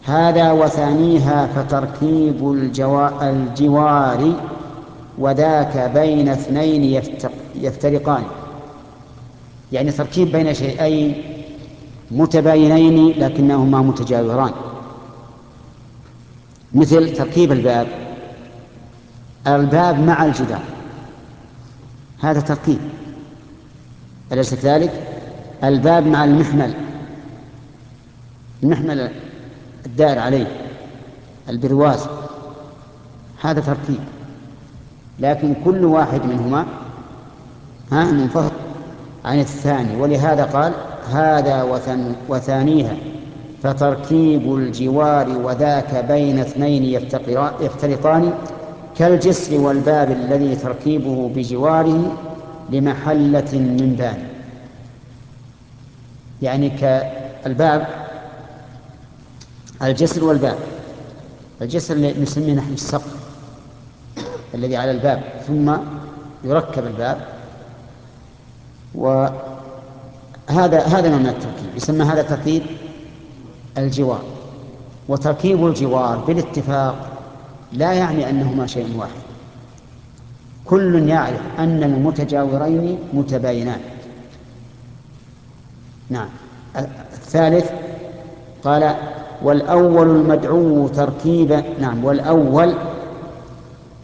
هذا وثانيها فتركيب الجوار وذاك بين اثنين يفترقان. يعني تركيب بين شيئين متباينين لكنهما متجاوران، مثل تركيب الباب مع الجدار، هذا تركيب، أليس كذلك؟ الباب مع المحمل الدائر عليه البرواز، هذا تركيب، لكن كل واحد منهما منفصل عن الثاني. ولهذا قال هذا وثانيها فتركيب الجوار وذاك بين اثنين يفترقان كالجسر والباب الذي تركيبه بجواره لمحلة من باب. يعني كالباب، الجسر والباب، الجسر اللي نسميه نحن السقف الذي على الباب، ثم يركب الباب، وهذا نوع من التركيب يسمى هذا تركيب الجوار. وتركيب الجوار بالاتفاق لا يعني أنهما شيء واحد، كل يعرف أن المتجاورين متباينان. نعم. الثالث قال والأول المدعو تركيبا. نعم، والأول